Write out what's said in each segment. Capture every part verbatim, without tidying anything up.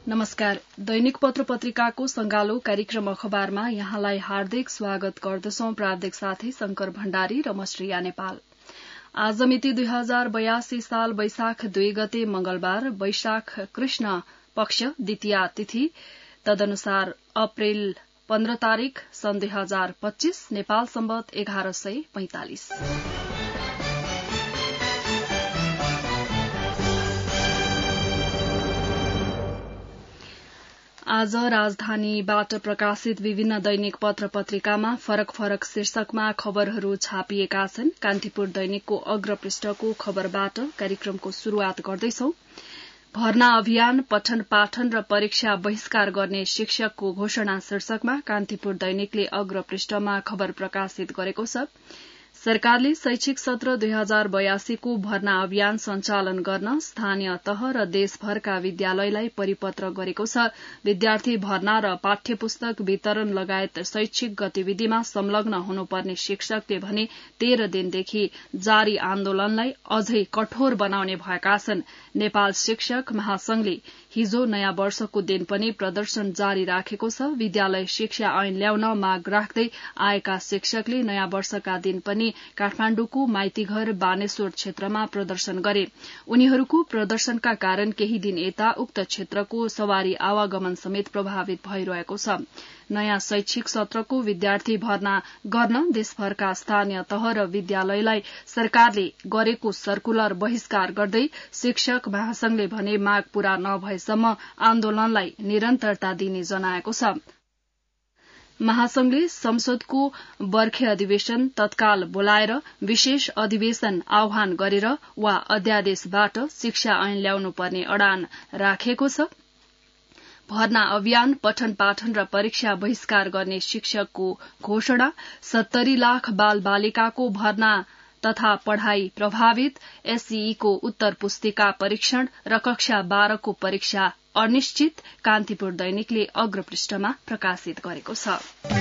नमस्कार। दैनिक पत्र पत्रिकाको संगालो कार्यक्रम अखबारमा यहाँलाई हार्दिक स्वागत गर्दछौं। प्राविधिक साथी शंकर भण्डारी र म श्रेया नेपाल। आज मिति दुई हजार बयासी साल वैशाख दुई गते मंगलबार, वैशाख कृष्ण पक्ष द्वितीया तिथि, तदनुसार अप्रेल पन्ध्र तारीक सन् दुई हजार पच्चीस, नेपाल सम्वत एघार सय पैंतालिस। आज राजधानीबाट प्रकाशित विभिन्न दैनिक पत्र पत्रिकामा फरक फरक शीर्षकमा खबरहरू छापिएका छन्। कान्तिपुर दैनिकको अग्र पृष्ठको खबरबाट कार्यक्रमको शुरूआत गर्दैछौ। भर्ना अभियान, पठन पाठन र परीक्षा बहिष्कार गर्ने शिक्षकको घोषणा शीर्षकमा कान्तिपुर दैनिकले अग्र पृष्ठमा खबर प्रकाशित गरेको छ। सरकारले शैक्षिक सत्र दुई हजार बयासीको भर्ना अभियान सञ्चालन गर्न स्थानीय तह र देशभरका विद्यालयलाई परिपत्र गरेको छ। विद्यार्थी भर्ना र पाठ्य पुस्तक वितरण लगायत शैक्षिक गतिविधिमा संलग्न हुनुपर्ने शिक्षकले भने तेह्र दिनदेखि जारी आन्दोलनलाई अझै कठोर बनाउने भएका छन्। नेपाल शिक्षक महासंघले हिजो नयाँ वर्षको दिन पनि प्रदर्शन जारी राखेको छ। विद्यालय शिक्षा ऐन ल्याउन माग राख्दै आएका शिक्षकले नयाँ वर्षका दिन पनि काठमाण्डुको माइतीघर बानेश्वर क्षेत्रमा प्रदर्शन गरे। उनीहरूको प्रदर्शनका कारण केही दिन यता उक्त क्षेत्रको सवारी आवागमन समेत प्रभावित भइरहेको छ। नयाँ शैक्षिक सत्रको विद्यार्थी भर्ना गर्न देशभरका स्थानीय तह र विद्यालयलाई सरकारले गरेको सर्कुलर बहिष्कार गर्दै शिक्षक महासंघले भने माग पूरा नभएसम्म आन्दोलनलाई निरन्तरता दिने जनाएको छ। महासंघले संसदको बर्खे अधिवेशन तत्काल बोलाएर विशेष अधिवेशन आह्वान गरेर वा अध्यादेशबाट शिक्षा ऐन ल्याउनुपर्ने अडान राखेको छ। भर्ना अभियान, पठन पाठन र परीक्षा बहिष्कार गर्ने शिक्षकको घोषणा, सत्तरी लाख बाल बालिकाको भर्ना तथा पढ़ाई प्रभावित, एसईको उत्तर पुस्तिका परीक्षण र कक्षा बाह्रको परीक्षा अनिश्चित, कान्तिपुर दैनिकले अग्र पृष्ठमा प्रकाशित गरेको छ।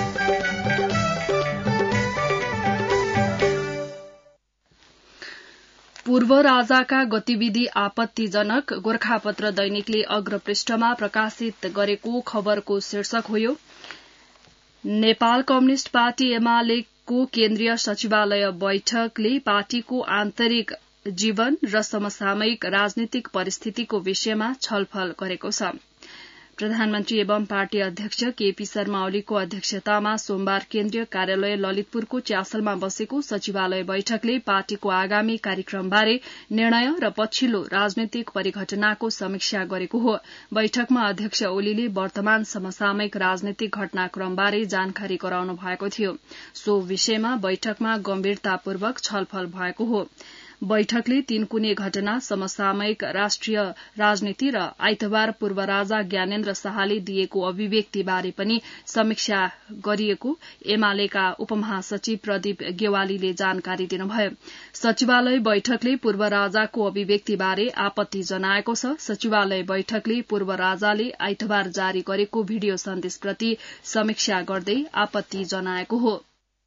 पूर्व राजाका गतिविधि आपत्तिजनक, गोरखापत्र दैनिकले अग्र पृष्ठमा प्रकाशित गरेको खबरको शीर्षक हो। नेपाल कम्युनिष्ट पार्टी एमालेको केन्द्रीय सचिवालय बैठकले पार्टीको आन्तरिक जीवन र समसामयिक राजनीतिक परिस्थितिको विषयमा छलफल गरेको छ। प्रधानमन्त्री एवं पार्टी अध्यक्ष केपी शर्मा ओलीको अध्यक्षतामा सोमबार केन्द्रीय कार्यालय ललितपुरको च्यासलमा बसेको सचिवालय बैठकले पार्टीको आगामी कार्यक्रमबारे निर्णय र पछिल्लो राजनैतिक परिघटनाको समीक्षा गरेको हो। बैठकमा अध्यक्ष ओलीले वर्तमान समसामयिक राजनैतिक घटनाक्रमबारे जानकारी गराउनु भएको थियो। सो विषयमा बैठकमा गम्भीरतापूर्वक छलफल भएको हो। बैठकले तीनकुने घटना, समसामयिक राष्ट्रिय राजनीति र आइतबार पूर्व राजा ज्ञानेन्द्र शाहले दिएको अभिव्यक्तिबारे पनि समीक्षा गरिएको एमालेका उपमहासचिव प्रदीप गेवालीले जानकारी दिनुभयो। सचिवालय बैठकले पूर्व राजाको अभिव्यक्तिबारे आपत्ति जनाएको छ। सचिवालय बैठकले पूर्व राजाले आइतबार जारी गरेको भिडियो सन्देशप्रति समीक्षा गर्दै आपत्ति जनाएको हो।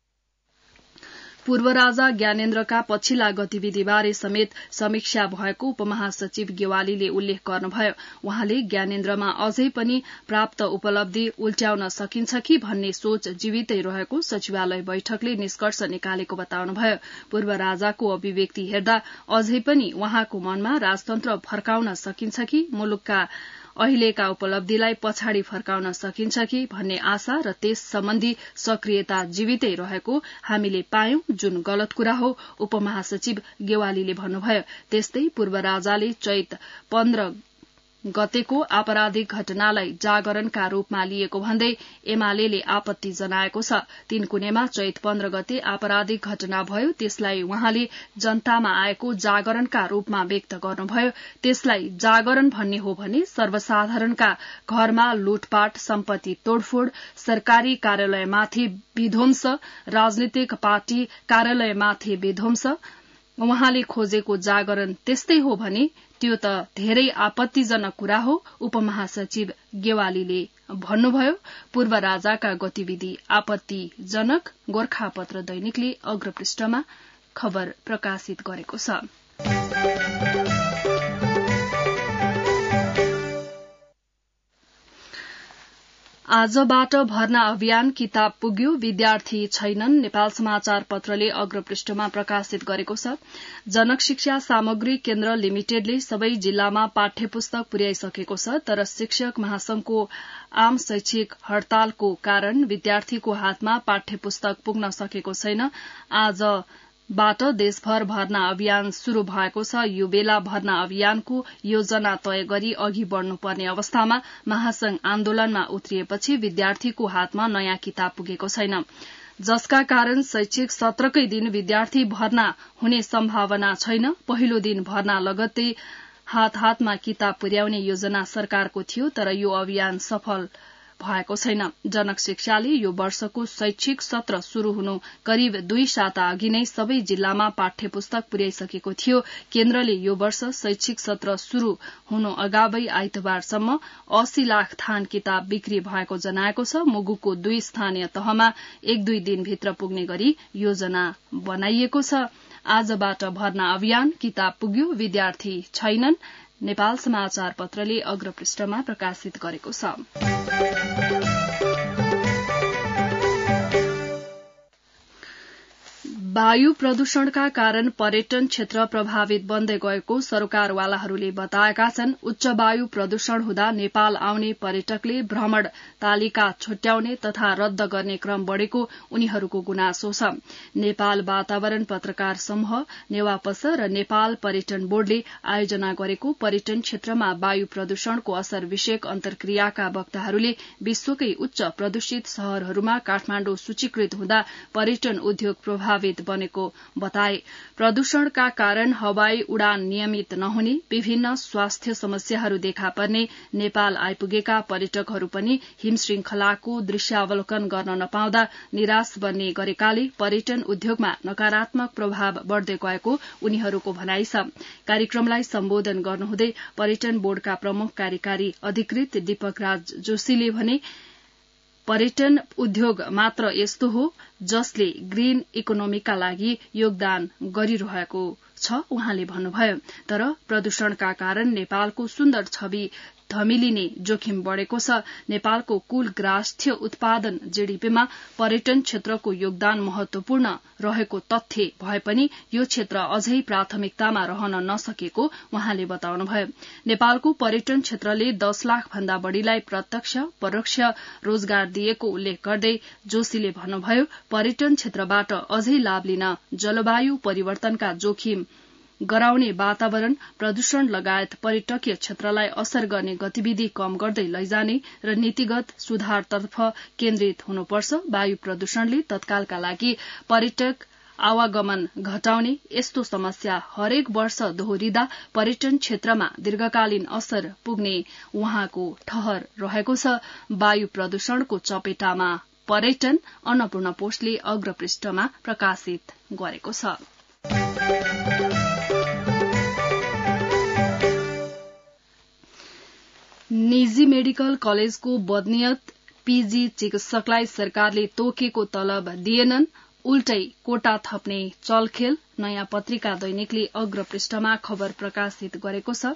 पूर्व राजा ज्ञानेन्द्रका पछिल्ला गतिविधिबारे समेत समीक्षा भएको उपमहासचिव गेवालीले उल्लेख गर्नुभयो। उहाँले ज्ञानेन्द्रमा अझै पनि प्राप्त उपलब्धि उल्ट्याउन सकिन्छ कि भन्ने सोच जीवितै रहेको सचिवालय बैठकले निष्कर्ष निकालेको बताउनुभयो। पूर्व राजाको अभिव्यक्ति हेर्दा अझै पनि उहाँको मनमा राजतन्त्र फर्काउन सकिन्छ कि मुलुकका अहिलेका उपलब्धिलाई पछाडि फर्काउन सकिन्छ कि भन्ने आशा र त्यस सम्बन्धी सक्रियता जीवितै रहेको हामीले पायौं, जुन गलत कुरा हो, उपमहासचिव गेवालीले भन्नुभयो। त्यस्तै पूर्व राजाले चैत पन्ध्र गतेको आपराधिक घटनालाई जागरणका रूपमा लिएको भन्दै एमालेले आपत्ति जनाएको छ। तीनकुनेमा चैत पन्ध्र गते आपराधिक घटना भयो, त्यसलाई उहाँले जनतामा आएको जागरणका रूपमा व्यक्त गर्नुभयो। त्यसलाई जागरण भन्ने हो भने सर्वसाधारणका घरमा लुटपाट, सम्पत्ति तोडफोड, सरकारी कार्यालयमाथि विध्वंस, राजनीतिक पार्टी कार्यालयमाथि विध्वंस, उहाँले खोजेको जागरण त्यस्तै हो भने त्यो त धेरै आपत्तिजनक कुरा हो, उपमहासचिव गेवालीले भन्नुभयो। पूर्व राजाका गतिविधि आपत्तिजनक, गोरखापत्र दैनिकले अग्रपृष्ठमा खबर प्रकाशित गरेको छ। आजबाट भर्ना अभियान किताब पुग्यो, विद्यार्थी छैनन्, नेपाल समाचार पत्रले अग्रपृष्ठमा प्रकाशित गरेको छ। जनक शिक्षा सामग्री केन्द्र लिमिटेडले सबै जिल्लामा पाठ्य पुस्तक पुर्याइसकेको छ, तर शिक्षक महासंघको आम शैक्षिक हड़तालको कारण विद्यार्थीको हातमा पाठ्य पुस्तक पुग्न सकेको छैन। आज बाट देशभर भर्ना अभियान शुरू भएको छ। यो बेला भर्ना अभियानको योजना तय गरी अघि बढ़नुपर्ने अवस्थामा महासंघ आन्दोलनमा उत्रिएपछि विद्यार्थीको हातमा नयाँ किताब पुगेको छैन, जसका कारण शैक्षिक सत्रकै दिन विद्यार्थी भर्ना हुने सम्भावना छैन। पहिलो दिन भर्ना लगत्तै हात हातमा किताब पुर्याउने योजना सरकारको थियो, तर यो अभियान सफल भएको छैन। जनक शिक्षाले यो वर्षको शैक्षिक सत्र शुरू हुनु करिब दुई साता अघि नै सबै जिल्लामा पाठ्य पुस्तक पुर्याइसकेको थियो। केन्द्रले यो वर्ष शैक्षिक सत्र शुरू हुनु अगावै आइतबारसम्म अस्सी लाख थान किताब बिक्री भएको जनाएको छ। मुगुको दुई स्थानीय तहमा एक दुई दिनभित्र पुग्ने गरी योजना बनाइएको छ। आजबाट भर्ना अभियान किताब पुग्यो, विद्यार्थी छैनन्, नेपाल समाचार पत्रले अग्रपृष्ठमा प्रकाशित गरेको छ। वायु प्रदूषणका कारण पर्यटन क्षेत्र प्रभावित बन्दै गएको सरोकारवालाहरूले बताएका छन्। उच्च वायु प्रदूषण हुँदा नेपाल आउने पर्यटकले भ्रमण तालिका छुट्याउने तथा रद्द गर्ने क्रम बढ़ेको उनीहरूको गुनासो छ। नेपाल वातावरण पत्रकार समूह नेवापस र नेपाल पर्यटन बोर्डले आयोजना गरेको पर्यटन क्षेत्रमा वायु प्रदूषणको असर विषयक अन्तर्क्रियाका वक्ताहरूले विश्वकै उच्च प्रदूषित शहरहरूमा काठमाण्डु सूचीकृत हुँदा पर्यटन उद्योग प्रभावित बनेको बताए। प्रदूषणका कारण हवाई उडान नियमित नहुने, विभिन्न स्वास्थ्य समस्याहरू देखा पर्ने, नेपाल आइपुगेका पर्यटकहरू पनि हिमश्रृंखलाको दृश्यावलोकन गर्न नपाउँदा निराश बन्ने गरेकाले पर्यटन उद्योगमा नकारात्मक प्रभाव बढ़दै गएको उनीहरूको भनाइ छ। कार्यक्रमलाई सम्बोधन गर्नुहुँदै पर्यटन बोर्डका प्रमुख कार्यकारी अधिकृत दीपक राज जोशीले भने, पर्यटन उद्योग मात्र यस्तो हो जसले ग्रीन इकोनोमीका लागि योगदान गरिरहेको छ उहाँले भन्नुभयो। तर प्रदूषणका कारण नेपालको सुन्दर छवि धमिलिने जोखिम बढ़ेको छ। नेपालको कुल ग्रास्थ्य उत्पादन जीडीपीमा पर्यटन क्षेत्रको योगदान महत्वपूर्ण रहेको तथ्य भए पनि यो क्षेत्र अझै प्राथमिकतामा रहन नसकेको उहाँले बताउनुभयो। नेपालको पर्यटन क्षेत्रले दश लाख भन्दा बढ़ीलाई प्रत्यक्ष परोक्ष रोजगार दिएको उल्लेख गर्दै जोशीले भन्नुभयो, पर्यटन क्षेत्रबाट अझै लाभ लिन जलवायु परिवर्तनका जोखिम गराउने वातावरण प्रदूषण लगायत पर्यटकीय क्षेत्रलाई असर गर्ने गतिविधि कम गर्दै लैजाने र नीतिगत सुधारतर्फ केन्द्रित हुनुपर्छ। वायु प्रदूषणले तत्कालका लागि पर्यटक आवागमन घटाउने यस्तो समस्या हरेक वर्ष दोहोरिँदा पर्यटन क्षेत्रमा दीर्घकालीन असर पुग्ने उहाँको ठहर रहेको छ। वायु प्रदूषणको चपेटामा पर्यटन अन्नपूर्ण पोस्टले अग्रपृष्ठमा प्रकाशित गरेको छ। निजी मेडिकल कलेजको बदनियत पीजी चिकित्सकलाई सरकारले तोकेको तलब दिएनन्, उल्टै कोटा थप्ने चलखेल। नयाँ पत्रिका दैनिकले अग्रपृष्ठमा खबर प्रकाशित गरेको छ।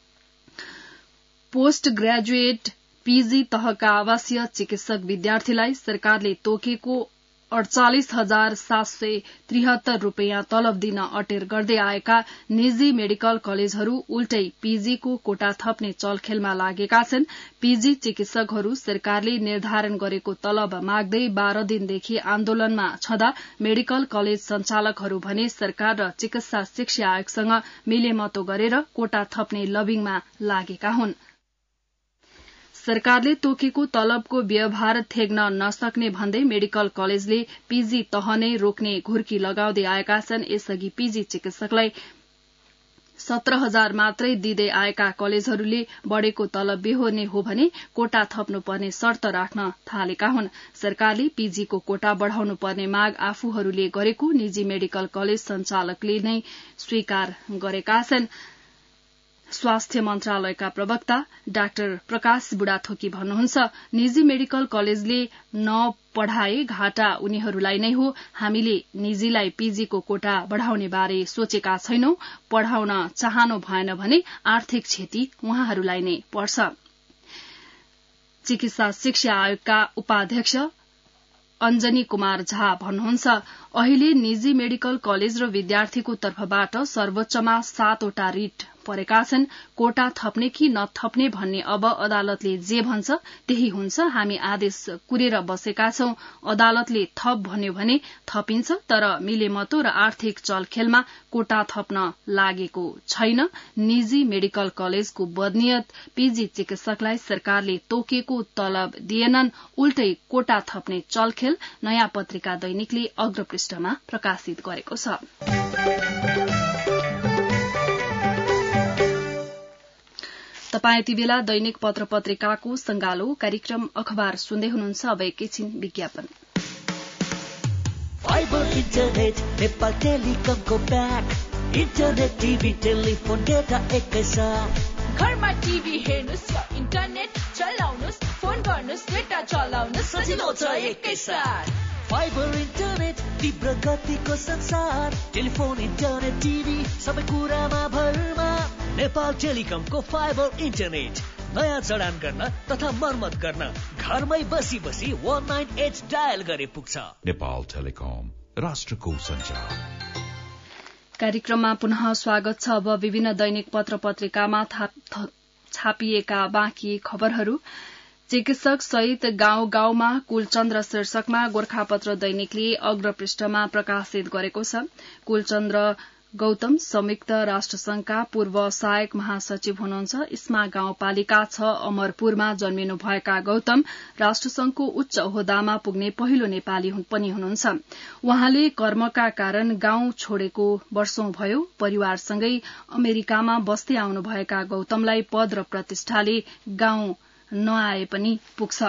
पोस्ट ग्रेजुएट पीजी तहका आवासीय चिकित्सक विद्यार्थीलाई सरकारले तोकेको अड़चालिस हजार सात सय त्रिहत्तर रूपियाँ तलब दिन अटेर गर्दै आएका निजी मेडिकल कलेजहरू उल्टै पीजीको कोटा थप्ने चलखेलमा लागेका छन्। पीजी चिकित्सकहरू सरकारले निर्धारण गरेको तलब माग्दै बाह्र दिनदेखि आन्दोलनमा छँदा मेडिकल कलेज संचालकहरू भने सरकार र चिकित्सा शिक्षा आयोगसँग मिलेमतो गरेर कोटा थप्ने लबिङमा लागेका हुन्। सरकारले तोकेको तलबको व्यवहार थेग्न नसक्ने भन्दै मेडिकल कलेजले पीजी तह नै रोक्ने घुर्की लगाउँदै आएका छन्। यसअघि पीजी चिकित्सकलाई सत्र हजार मात्रै दिँदै आएका कलेजहरूले बढ़ेको तलब बेहोर्ने हो भने कोटा थप्नुपर्ने शर्त राख्न थालेका हुन्। सरकारले पीजीको कोटा बढ़ाउनु पर्ने माग आफूहरूले गरेको निजी मेडिकल कलेज संचालकले नै स्वीकार गरेका छन्। स्वास्थ्य मन्त्रालयका प्रवक्ता डाक्टर प्रकाश बुढाथोकी भन्नुहुन्छ, निजी मेडिकल कलेजले नपढ़ाए घाटा उनीहरूलाई नै हो। हामीले निजीलाई पीजीको कोटा बढ़ाउने बारे सोचेका छैनौं। पढ़ाउन चाहनु भएन भने आर्थिक क्षति उहाँहरूलाई नै पर्छ। चिकित्सा शिक्षा आयोगका उपाध्यक्ष अञ्जनी कुमार झा भन्नुहुन्छ अहिले निजी मेडिकल कलेज र विद्यार्थीको तर्फबाट सर्वोच्चमा सातवटा रिट परेका छन्। कोटा थप्ने कि नथप्ने भन्ने अब अदालतले जे भन्छ त्यही हुन्छ। हामी आदेश कुरेर बसेका छौं। अदालतले थप भन्यो भने थपिन्छ, तर मिलेमतो र आर्थिक चलखेलमा कोटा थप्न लागेको छैन। निजी मेडिकल कलेजको बदनियत पीजी चिकित्सकलाई सरकारले तोकेको तलब दिएनन्, उल्टै कोटा थप्ने चलखेल नयाँ पत्रिका दैनिकले अग्रपृष्ठमा प्रकाशित गरेको छ। तपाईँ यति बेला दैनिक पत्र पत्रिकाको संगालो कार्यक्रम अखबार सुन्दै हुनुहुन्छ। अब एकैछिन विज्ञापन। फाइबर इन्टरनेट नेपाल टेलिकमको pack, internet TV telephone data एकैसाथ। घरमा टिभी हेर्नुस् वा इन्टरनेट चलाउनुस्, फोन गर्नुस्, डेटा चलाउनुस्, सजिलो छ एकैसाथ। फाइबर इन्टरनेट तीव्र गतिको संसार, टेलिफोन इन्टरनेट टिभी सबै कुरामा भरमा। नेपाल टेलिकमको फाइबर इन्टरनेट नयाँ जडान गर्न तथा मर्मत गर्न घरमै बसी बसी एक नौ आठ डायल गरे पुग्छ। नेपाल टेलिकम, राष्ट्रको सञ्चार। कार्यक्रममा पुनः स्वागत छ। अब विभिन्न दैनिक पत्र पत्रिकामा छापिएका बाँकी खबरहरू। चिकित्सक सहित गाउँ गाउँमा कुलचन्द्र शीर्षकमा गोर्खापत्र दैनिकले अग्रपृष्ठमा प्रकाशित गरेको छ। कुलचन्द्र गौतम संयुक्त राष्ट्रसंघका पूर्व सहायक महासचिव हुनुहुन्छ। इस्मा गाउँपालिका छ अमरपुरमा जन्मिनुभएका गौतम राष्ट्रसंघको उच्च ओहदामा पुग्ने पहिलो नेपाली पनि हुनुहुन्छ। उहाँले कर्मका कारण गाउँ छोडेको वर्षौं भयो। परिवारसँगै अमेरिकामा बस्दै आउनुभएका गौतमलाई पद र प्रतिष्ठाले गाउँ नआए पनि पुग्छ।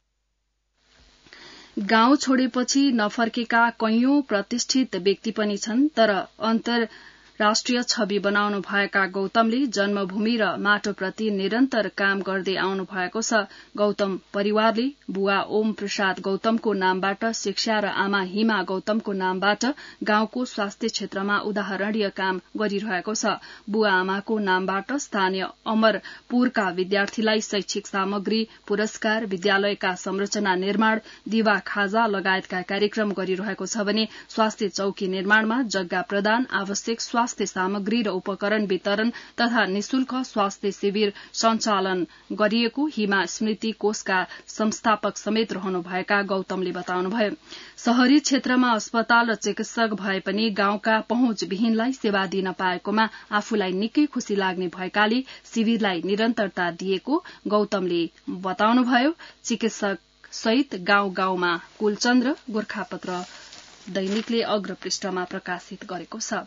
गाउँ छोडेपछि नफर्केका कैयौं प्रतिष्ठित व्यक्ति पनि छन्, तर अन्तर्राष्ट्रिय छवि बनाउनु भएका गौतमले जन्मभूमि र माटोप्रति निरन्तर काम गर्दै आउनु भएको छ। गौतम परिवारले बुवा ओम प्रसाद गौतमको नामबाट शिक्षा र आमा हिमा गौतमको नामबाट गाउँको स्वास्थ्य क्षेत्रमा उदाहरणीय काम गरिरहेको छ। बुवा आमाको नामबाट स्थानीय अमरपुरका विद्यार्थीलाई शैक्षिक सामग्री, पुरस्कार, विद्यालयका संरचना निर्माण, दिवा खाजा लगायतका कार्यक्रम गरिरहेको छ भने स्वास्थ्य चौकी निर्माणमा जग्गा प्रदान, आवश्यक स्वास्थ्य सामग्री र उपकरण वितरण तथा निशुल्क स्वास्थ्य शिविर सञ्चालन गरिएको हिमा स्मृति कोषका संस्थापक समेत रहनुभएका गौतमले बताउनुभयो। शहरी क्षेत्रमा अस्पताल र चिकित्सक भए पनि गाउँका पहुँचविहीनलाई सेवा दिन पाएकोमा आफूलाई निकै खुशी लाग्ने भएकाले शिविरलाई निरन्तरता दिएको गौतमले बताउनुभयो। चिकित्सक सहित गाउँ गाउँमा कुलचन्द्र गोर्खापत्र दैनिकले अग्रपृष्ठमा प्रकाशित गरेको छ।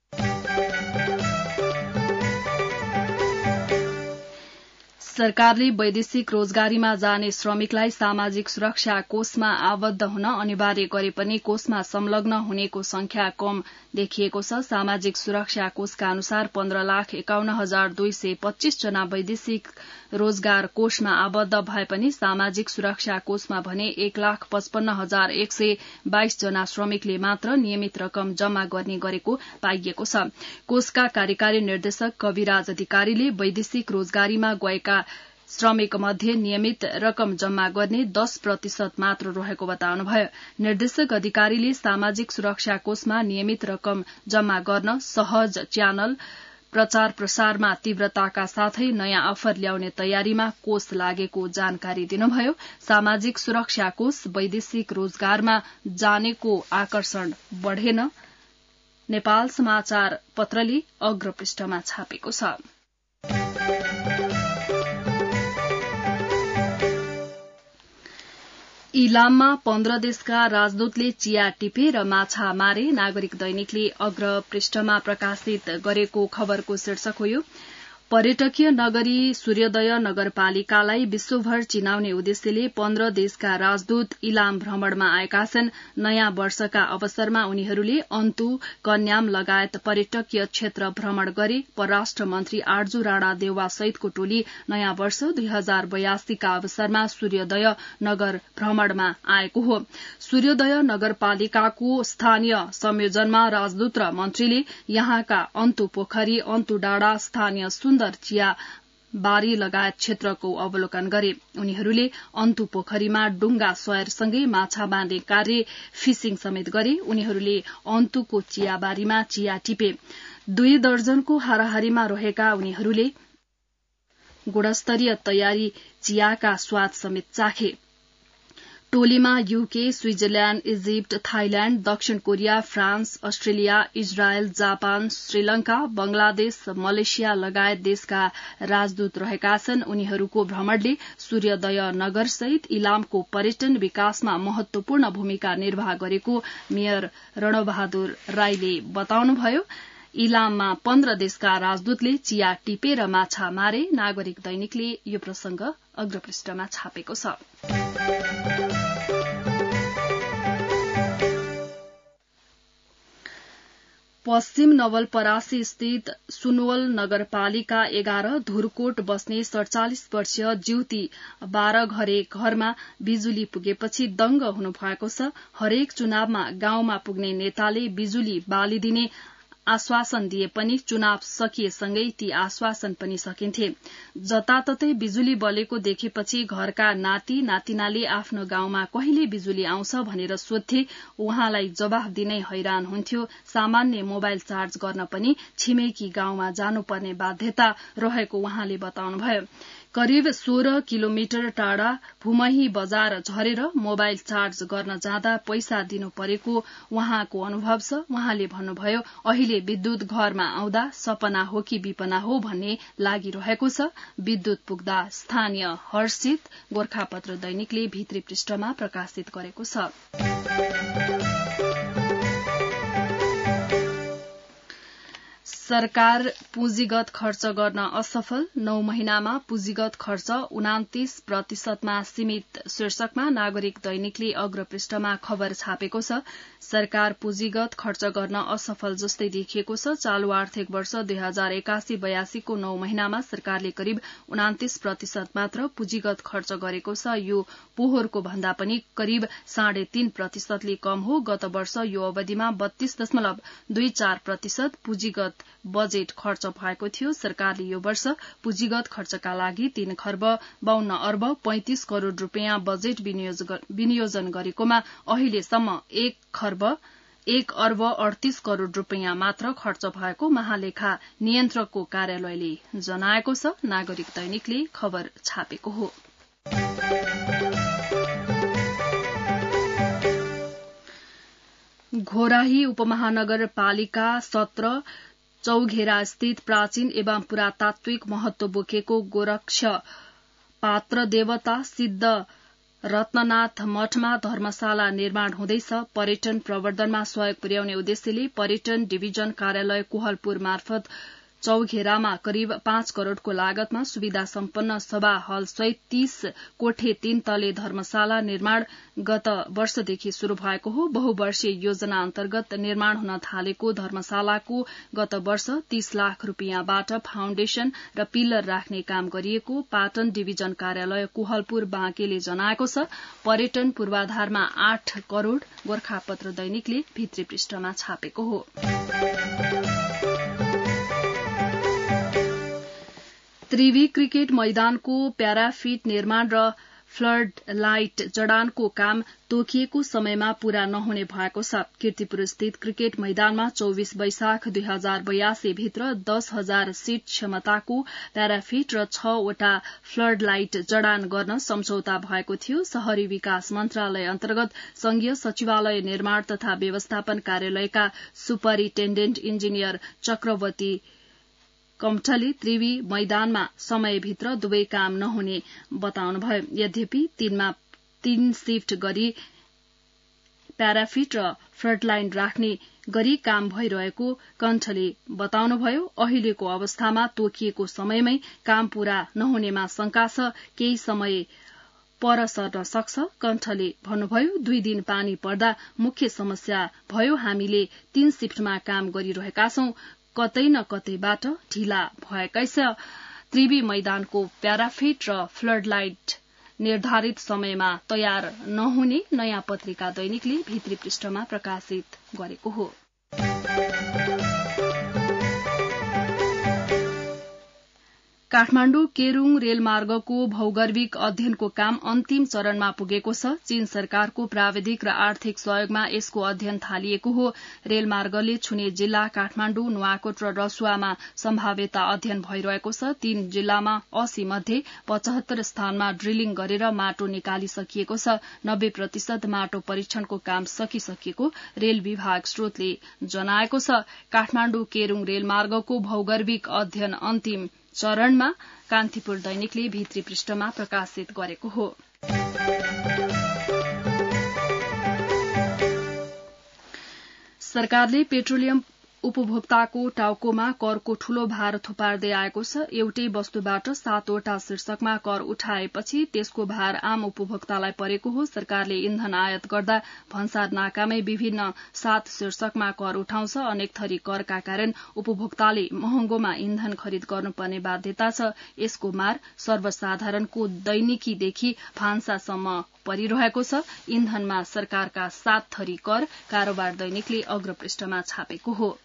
सरकारले वैदेशिक रोजगारीमा जाने श्रमिकलाई सामाजिक सुरक्षा कोषमा आबद्ध हुन अनिवार्य गरे पनि कोषमा संलग्न हुनेको संख्या कम देखिएको छ। सामाजिक सुरक्षा कोषका अनुसार पन्ध्र लाख एकाउन्न हजार दुई सय पच्चीस जना वैदेशिक रोजगार कोषमा आबद्ध भए पनि सामाजिक सुरक्षा कोषमा भने एक लाख पचपन्न हजार एक सय बाइस जना श्रमिकले मात्र नियमित रकम जम्मा गर्ने गरेको पाइएको छ। कोषका कार्यकारी निर्देशक कविराज अधिकारीले वैदेशिक रोजगारीमा गएका श्रमिक मध्ये नियमित रकम जम्मा गर्ने दस प्रतिशत मात्र रहेको बताउनुभयो। निर्देशक अधिकारीले सामाजिक सुरक्षा कोषमा नियमित रकम जम्मा गर्न सहज च्यानल, प्रचार प्रसारमा तीव्रताका साथै नयाँ अफर ल्याउने तयारीमा कोष लागेको जानकारी दिनुभयो। सामाजिक सुरक्षा कोष वैदेशिक रोजगारमा जानेको आकर्षण बढ़ेन, नेपाल समाचार पत्रले अग्रपृष्ठमा छापेको छ। इलाममा पन्ध्र देशका राजदूतले चिया टिपे र माछा मारे, नागरिक दैनिकले अग्रपृष्ठमा प्रकाशित गरेको खबरको शीर्षक हो। पर्यटकीय नगरी सूर्योदय नगरपालिकालाई विश्वभर चिनाउने उद्देश्यले पन्ध्र देशका राजदूत इलाम भ्रमणमा आएका छन्। नयाँ वर्षका अवसरमा उनीहरूले अन्तु, कन्याम लगायत पर्यटकीय क्षेत्र भ्रमण गरे। परराष्ट्र मन्त्री आर्जु राणा देउवा सहितको टोली नयाँ वर्ष दुई हजार बयासीका अवसरमा सूर्योदय नगर भ्रमणमा आएको हो। सूर्योदय नगरपालिकाको स्थानीय संयोजनमा राजदूत र मन्त्रीले यहाँका अन्तु पोखरी, अन्तु डाँडा, स्थानीय सुन्दर चिया बारी लगायत क्षेत्रको अवलोकन गरे। उनीहरूले अन्तु पोखरीमा डुंगा सयरसँगै माछा मार्ने कार्य, फिसिङ समेत गरे। उनीहरूले अन्तुको चियाबारीमा चिया टिपे। दुई दर्जनको हाराहारीमा रहेका उनीहरूले गुणस्तरीय तयारी चियाका स्वाद समेत चाखे। टोलीमा यूके, स्विजरल्याण्ड, इजिप्ट, थाइल्याण्ड, दक्षिण Korea, France, Australia, Israel, Japan, Sri Lanka, Bangladesh, Malaysia लगायत देशका राजदूत रहेका छन्। उनीहरूको भ्रमणले सूर्योदय नगर सहित इलामको पर्यटन विकासमा महत्वपूर्ण भूमिका निर्वाह गरेको मेयर रणबहादुर राईले बताउनुभयो। इलाममा पन्ध्र देशका राजदूतले चिया टिपे र माछा मारे। नागरिक दैनिकले यो प्रसंग अग्रपृष्ठमा छापेको छ। पश्चिम नवलपरासी स्थित सुनवल नगरपालिका एघार धुरकोट बस्ने सड़चालिस वर्षीय ज्योति बाह्र घरे घरमा बिजुली पुगेपछि दंग हुनुभएको छ। हरेक चुनावमा गाउँमा पुग्ने नेताले बिजुली बालिदिने आश्वासन दिए पनि चुनाव सकिएसँगै ती आश्वासन पनि सकिन्थे। जताततै बिजुली बलेको देखेपछि घरका नाति नातिनाले आफ्नो गाउँमा कहिले बिजुली आउँछ भनेर सोध्थे। उहाँलाई जवाफ दिनै हैरान हुन्थ्यो। सामान्य मोबाइल चार्ज गर्न पनि छिमेकी गाउँमा जानुपर्ने बाध्यता रहेको उहाँले बताउनुभयो। करिब सोह्र किलोमिटर टाढा भूमही बजार झरेर मोबाइल चार्ज गर्न जाँदा पैसा दिनु परेको उहाँको अनुभव छ। उहाँले भन्नुभयो, अहिले विद्युत घरमा आउँदा सपना हो कि विपना हो भन्ने लागिरहेको छ। विद्युत पुग्दा स्थानीय हर्षित, गोर्खापत्र दैनिकले भित्री पृष्ठमा प्रकाशित गरेको छ। सरकार पुँजीगत खर्च गर्न असफल, नौ महिनामा पुँजीगत खर्च उनातिस प्रतिशतमा सीमित शीर्षकमा नागरिक दैनिकले अग्रपृष्ठमा खबर छापेको छ। सरकार पुँजीगत खर्च गर्न असफल जस्तै देखिएको छ। चालू आर्थिक वर्ष दुई हजार एकासी बयासीको नौ महिनामा सरकारले करिब उनातिस प्रतिशत मात्र पुँजीगत खर्च गरेको छ। यो पोहोरको भन्दा पनि करिब साढे तीन प्रतिशतले कम हो। गत वर्ष यो अवधिमा बत्तीस दशमलव दुई चार प्रतिशत पुँजीगत बजेट खर्च भएको थियो। सरकारले यो वर्ष पुँजीगत खर्चका लागि तीन खर्ब बाहन्न अर्ब पैंतिस करोड़ रूपियाँ बजेट विनियोजन गरेकोमा अहिलेसम्म एक खर्ब एक अर्ब अडतीस करोड़ रूपियाँ मात्र खर्च भएको महालेखा नियन्त्रकको कार्यालयले जनाएको छ। नागरिक दैनिकले खबर छापेको हो। घोराही उपमहानगरपालिका सत्र चौघेरा स्थित प्राचीन एवं पुरातात्विक महत्व बोकेको गोरक्ष पात्र देवता सिद्ध रत्ननाथ मठमा धर्मशाला निर्माण हुँदैछ। पर्यटन प्रवर्धनमा सहयोग पुर्याउने उद्देश्यले पर्यटन डिभिजन कार्यालय कोहलपुर मार्फत चौघेरामा करिब पाँच करोड़को लागतमा सुविधा सम्पन्न सभा हल सहित तीस कोठे तीन तले धर्मशाला निर्माण गत वर्षदेखि शुरू भएको हो। बहुवर्षीय योजना अन्तर्गत निर्माण हुन थालेको धर्मशालाको गत वर्ष तीस लाख रूपियाँबाट फाउन्डेशन र पिल्लर राख्ने काम गरिएको पाटन डिभिजन कार्यालय कोहलपुर बाँकेले जनाएको छ। पर्यटन पूर्वाधारमा आठ करोड़ गोर्खापत्र दैनिकले भित्री पृष्ठमा छापेको हो। त्रिवी क्रिकेट मैदानको प्याराफिट निर्माण र फ्लड लाइट जडानको काम तोकिएको समयमा पूरा नहुने भएको छ। कीर्तिपुर स्थित क्रिकेट मैदानमा चौबीस वैशाख दुई हजार बयासी भित्र दस हजार सीट क्षमताको प्याराफिट र छवटा फ्लड लाइट जडान गर्न सम्झौता भएको थियो। शहरी विकास मन्त्रालय अन्तर्गत संघीय सचिवालय निर्माण तथा व्यवस्थापन कार्यालयका सुपरिन्टेण्डेन्ट इन्जिनियर चक्रवर्ती कम्ठले त्रिवी मैदानमा समयभित्र दुवै काम नहुने बताउनुभयो। यद्यपि तीनमा तीन शिफ्ट गरी प्याराफिट र फ्लडलाइन राख्ने गरी काम भइरहेको कण्ठले बताउनुभयो। अहिलेको अवस्थामा तोकिएको समयमै काम पूरा नहुनेमा शंका छ, केही समय पर सर्न सक्छ। कण्ठले भन्नुभयो, दुई दिन पानी पर्दा मुख्य समस्या भयो। हामीले तीन शिफ्टमा काम गरिरहेका छौं, कतै न कतैबाट ढिला भएकै छ। त्रिवी मैदानको प्याराफिट र फ्लड लाइट निर्धारित समयमा तयार नहुने नयाँ पत्रिका दैनिकले भित्री पृष्ठमा प्रकाशित गरेको हो। काठमाण्डु केरूङ रेलमार्गको भौगर्भिक अध्ययनको काम अन्तिम चरणमा पुगेको छ। चीन सरकारको प्राविधिक र आर्थिक सहयोगमा यसको अध्ययन थालिएको हो। रेलमार्गले छुने जिल्ला काठमाण्डु, नुवाकोट र रसुवामा सम्भाव्यता अध्ययन भइरहेको छ। तीन जिल्लामा अस्सी मध्ये पचहत्तर स्थानमा ड्रिलिङ गरेर माटो निकालिसकिएको छ। नब्बे प्रतिशत माटो परीक्षणको काम सकिसकिएको रेल विभाग स्रोतले जनाएको छ। काठमाण्डु केरूङ रेलमार्गको भौगर्भिक अध्ययन अन्तिम चरणमा कान्तिपुर दैनिकले भित्री पृष्ठमा प्रकाशित गरेको हो। सरकारले पेट्रोलियम उपभोक्ताको टाउकोमा करको ठूलो भार थुपार्दै आएको छ। एउटै वस्तुबाट सातवटा शीर्षकमा कर उठाएपछि त्यसको भार आम उपभोक्तालाई परेको हो। सरकारले इन्धन आयात गर्दा भन्सार नाकामै विभिन्न सात शीर्षकमा कर उठाउँछ। अनेक थरी करका कारण उपभोक्ताले महँगोमा इन्धन खरिद गर्नुपर्ने बाध्यता छ। यसको मार सर्वसाधारणको दैनिकीदेखि भान्सासम्म परिरहेको छ। इन्धनमा सरकारका सात थरी कर कारोबार दैनिकले अग्रपृष्ठमा छापेको हो।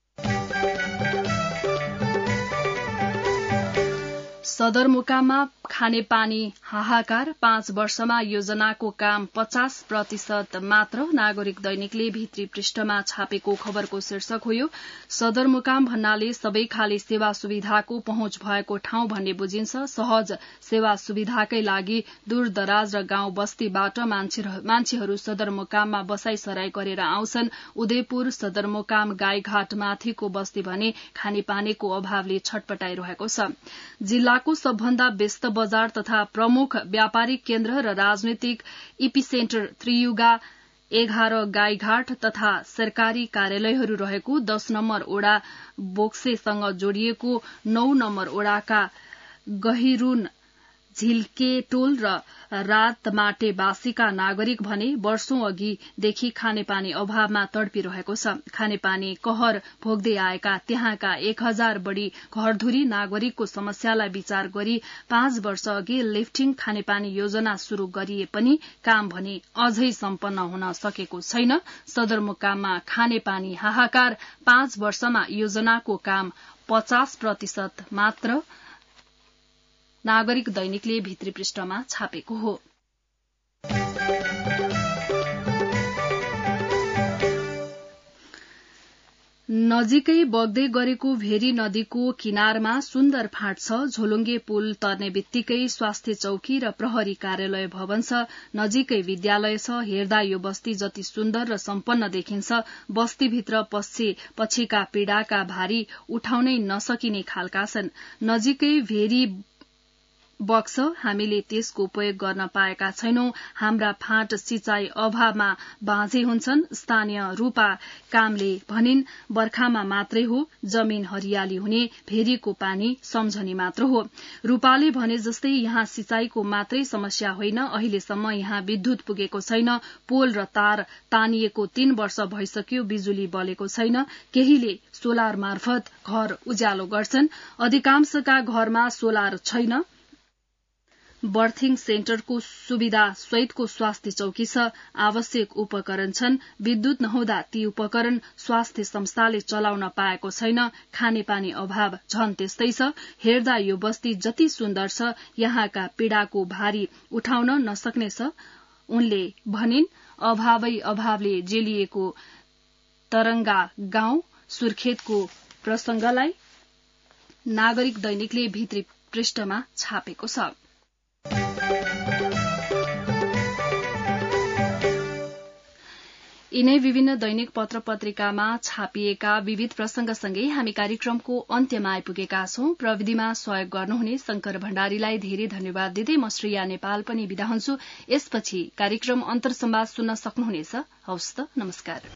सदरमुकाममा खानेपानी हाहाकार, पाँच वर्षमा योजनाको काम पचास प्रतिशत मात्र। नागरिक दैनिकले भित्री पृष्ठमा छापेको खबरको शीर्षक हो यो। सदरमुकाम भन्नाले सबै खाले सेवा सुविधाको पहुँच भएको ठाउँ भन्ने बुझिन्छ। सहज सेवा सुविधाकै लागि दूर दराज र गाउँ बस्तीबाट मान्छेहरू सदरमुकाममा बसाईसराई गरेर आउँछन्। उदयपुर, सदरमुकाम, गाईघाट माथिको बस्ती भने खानेपानीको अभावले छटपटाइरहेको छ। जिल्लाको सबभन्दा व्यस्त बजार तथा प्रमुख व्यापारिक केन्द्र र राजनीतिक इपिसेन्टर त्रियुगा एघार गाईघाट तथा सरकारी कार्यालयहरू रहेको दश नम्बर ओडा बोक्सेसँग जोडिएको नौ नम्बर ओडाका गहिरून, झिल्केटोल र रातमाटेवासीका नागरिक भने वर्षौं अघिदेखि खानेपानी अभावमा तडपिरहेको छ। खानेपानी कहर भोग्दै आएका त्यहाँका एक हजार बढ़ी घरधुरी नागरिकको समस्यालाई विचार गरी पाँच वर्ष अघि लिफ्टिङ खानेपानी योजना शुरू गरिए पनि काम भने अझै सम्पन्न हुन सकेको छैन। सदरमुकाममा खानेपानी हाहाकार, पाँच वर्षमा योजनाको काम पचास प्रतिशत मात्र। नागरिक दैनिकले भित्री पृष्ठमा छापेको हो। नजिकै बग्दै गरेको भेरी नदीको किनारमा सुन्दर फाँट छ। झोलुङ्गे पुल तर्ने बित्तिकै स्वास्थ्य चौकी र प्रहरी कार्यालय भवन छ। नजिकै विद्यालय छ। हेर्दा यो बस्ती जति सुन्दर र सम्पन्न देखिन्छ, बस्तीभित्र पस्छे पछिका पीड़ाका भारी उठाउनै नसकिने खालका छन्। नजिकै भेरी बक्स, हामीले त्यसको उपयोग गर्न पाएका छैनौं। हाम्रा फाँट सिंचाई अभावमा बाँझे हुन्छन्। स्थानीय रूपा कामले भनिन्, बर्खामा मात्रै हो जमीन हरियाली हुने, भेरीको पानी सम्झने मात्र हो। रूपाले भने जस्तै यहाँ सिंचाईको मात्रै समस्या होइन, अहिलेसम्म यहाँ विद्युत पुगेको छैन। पोल र तार तानिएको तीन वर्ष भइसक्यो, बिजुली बलेको छैन। केहीले सोलर मार्फत घर उज्यालो गर्छन्, अधिकांशका घरमा सोलर छैन। बर्थिङ सेन्टरको सुविधा सहितको स्वास्थ्य चौकी छ। आवश्यक उपकरण छन्। विद्युत नहुँदा ती उपकरण स्वास्थ्य संस्थाले चलाउन पाएको छैन। खानेपानी अभाव झन त्यस्तै छ। हेर्दा यो बस्ती जति सुन्दर छ, यहाँका पीड़ाको भारी उठाउन नसक्ने छ उनले भनिन्। अभावै अभावले जेलिएको तरंगा गाउँ सुर्खेतको प्रसंगलाई नागरिक दैनिकले भित्री पृष्ठमा छापेको छ। यिनै विभिन्न दैनिक पत्र पत्रिकामा छापिएका विविध प्रसंगसँगै हामी कार्यक्रमको अन्त्यमा आइपुगेका छौं। प्रविधिमा सहयोग गर्नुहुने शंकर भण्डारीलाई धेरै धन्यवाद दिँदै म श्रेया नेपाल पनि बिदा हुन्छु। यसपछि कार्यक्रम अन्तर्संवाद सुन्न सक्नुहुनेछ। हवस् त, नमस्कार।